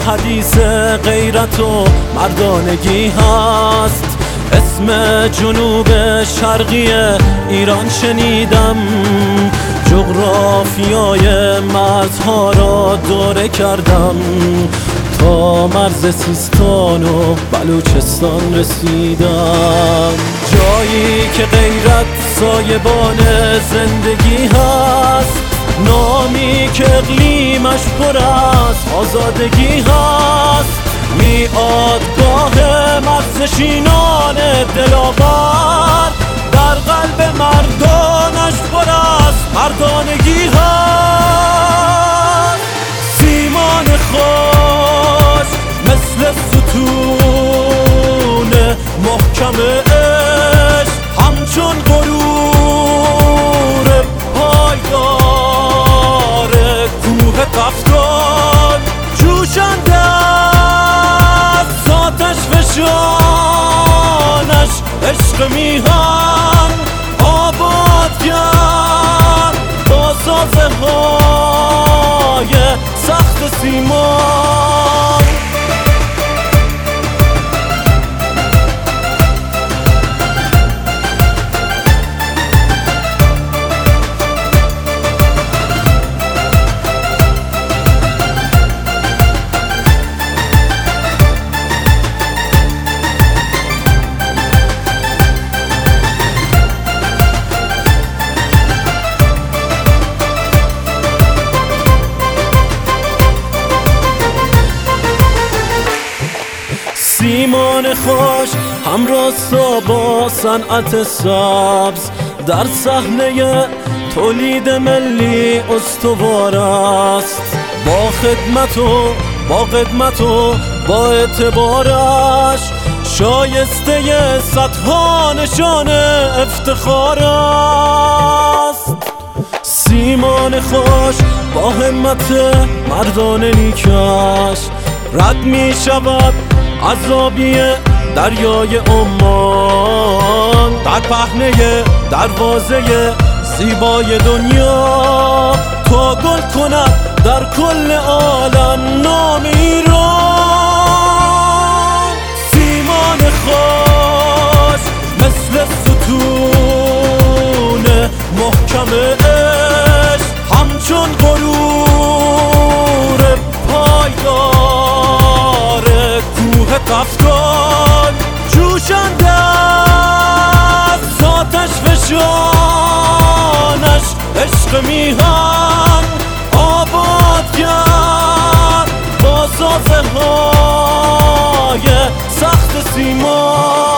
حدیث غیرت و مردانگی هست. اسم جنوب شرقی ایران شنیدم، جغرافیای مرزها را دوره کردم، تا مرز سیستان و بلوچستان رسیدم. جایی که غیرت سایبان زندگی هست، نامی که اقلیمش پر از آزادگی هست. میادگاه مغزنشینان دلاور، در قلب مردانش پر از مردانگی هست. سیمان خوش مثل ستون محکم عشق، همچون غرور پایدار کوه قفتان، جوشنده است آتش فشانش عشق میهن، آباد کرد با سازه های سخت سیمان. سیمان خوش همراستا با صنعت سبز، در صحنه تولید ملی استوار است. با خدمت و با اعتبارش، شایسته صدها نشان افتخار است. سیمان خوش با همت مردان نیکش، رد می شود عذابی دریای عمان، در پهنه دروازه زیبای دنیا، تا گل کند در کل عالم نام ایران. سیمان خوش مثل ستون محکم عشق، همچون غرور پایدار کوه قفتان، جوشنده است آتش فشانش عشق میهن، آباد کرد با سازه های سخت سیمان.